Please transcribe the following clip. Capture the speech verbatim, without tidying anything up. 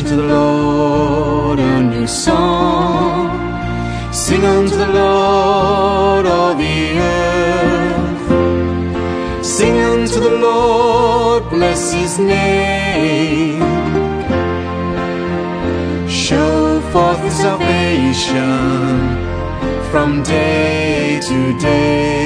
unto the Lord a new song. Sing unto the Lord all the earth. Sing unto the Lord, bless his name. Show forth his salvation from day to day.